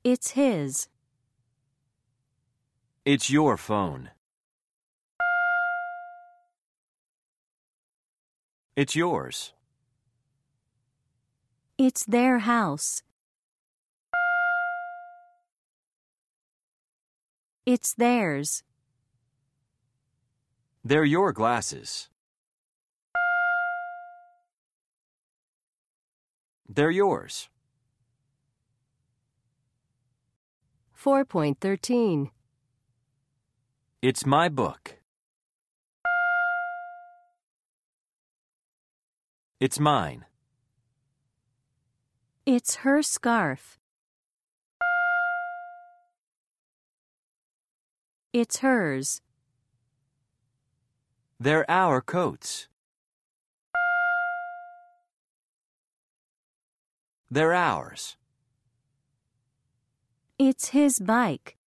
It's his. It's your phone. It's yours. It's their house. It's theirs. They're your glasses. They're yours. 4.13. It's my book. It's mine. It's her scarf. It's hers. They're our coats. They're ours. It's his bike.